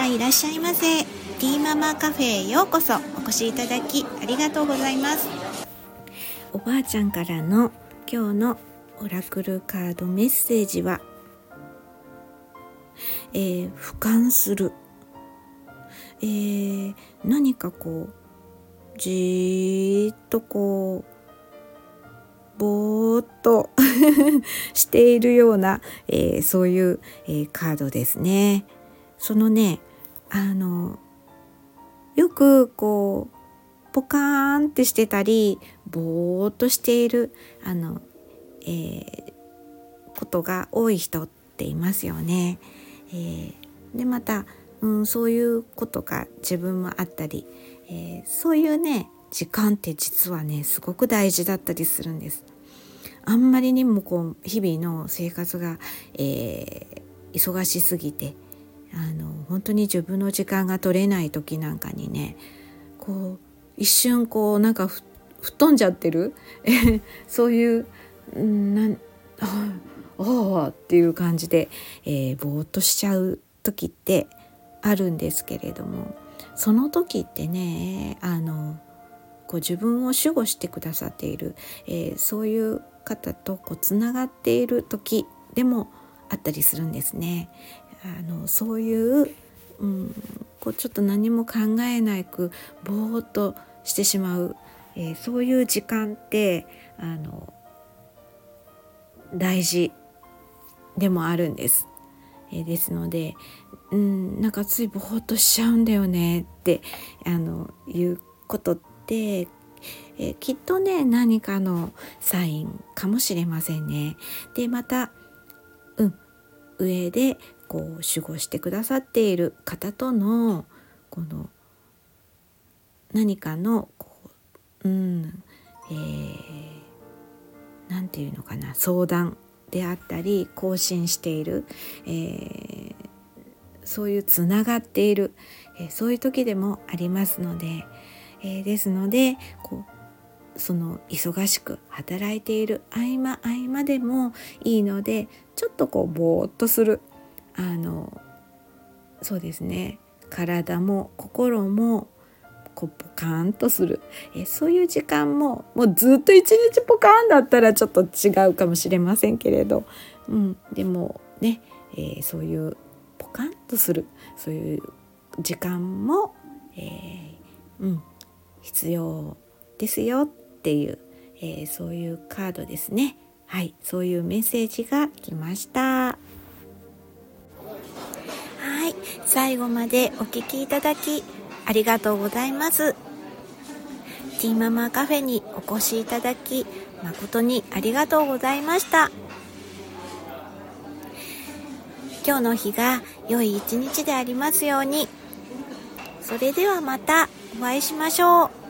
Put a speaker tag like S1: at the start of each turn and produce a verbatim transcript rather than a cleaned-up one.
S1: はいらっしゃいませ。ティーママカフェへようこそお越しいただきありがとうございます。おばあちゃんからの今日のオラクルカードメッセージは、えー、俯瞰する、えー、何かこうじーっとこうぼーっとしているような、えー、そういう、えー、カードですね。そのね、あのよくこうポカーンってしてたりぼーっとしているあの、えー、ことが多い人っていますよね。えー、でまた、うん、そういうことが自分もあったり、えー、そういうね時間って実はねすごく大事だったりするんです。あんまりにもこう日々の生活が、えー、忙しすぎてあの本当に自分の時間が取れない時なんかにね、こう一瞬こうなんかふ吹っ飛んじゃってるそういうなんああっていう感じで、えー、ぼーっとしちゃう時ってあるんですけれども、その時ってねあのこう自分を守護してくださっている、えー、そういう方とこうつながっている時でもあったりするんですね。あのそういう、うん、こうちょっと何も考えなくぼーっとしてしまう、えー、そういう時間ってあの大事でもあるんです。えー、ですので、うん、なんかついぼーっとしちゃうんだよねってあのいうことって、えー、きっとね何かのサインかもしれませんね。でまた、うん、上でこう守護してくださっている方とのこの何かのこう、うんえー、なんていうのかな相談であったり更新している、えー、そういうつながっている、えー、そういう時でもありますので、えー、ですのでこうその忙しく働いている合間合間でもいいのでちょっとこうぼーっとする、あのそうですね体も心もこうポカーンとする、えそういう時間ももうずっと一日ポカーンだったらちょっと違うかもしれませんけれど、うん、でもね、えー、そういうポカンとするそういう時間も、えーうん、必要ですよっていう、えー、そういうカードですね。はい、そういうメッセージが来ました。はい、最後までお聞きいただきありがとうございます。ティーママカフェにお越しいただき誠にありがとうございました。今日の日が良い一日でありますように。それではまたお会いしましょう。